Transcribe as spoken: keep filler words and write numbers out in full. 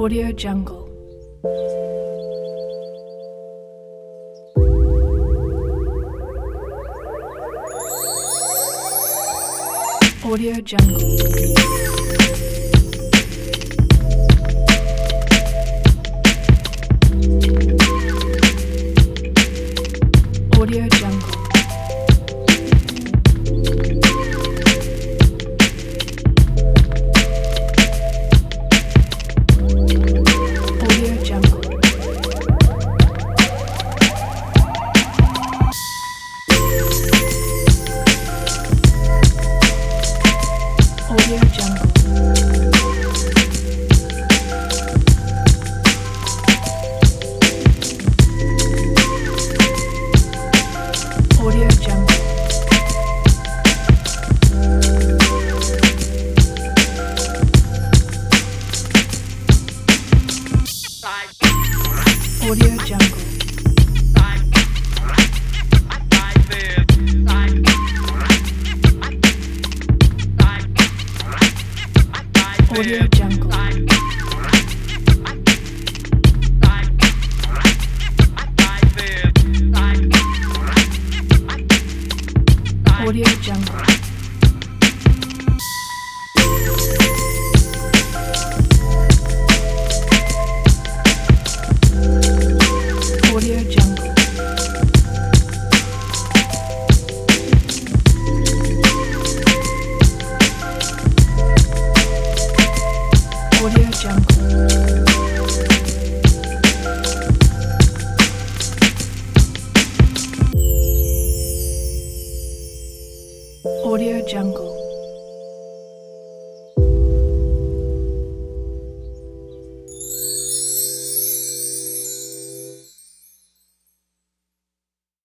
Audio Jungle. Audio Jungle. Audio Jungle. Audio Jungle. Audio Jungle. Audio Jungle. Audio Jungle. Audio Jungle. Audio Jungle. Audio Jungle. Audio Jungle.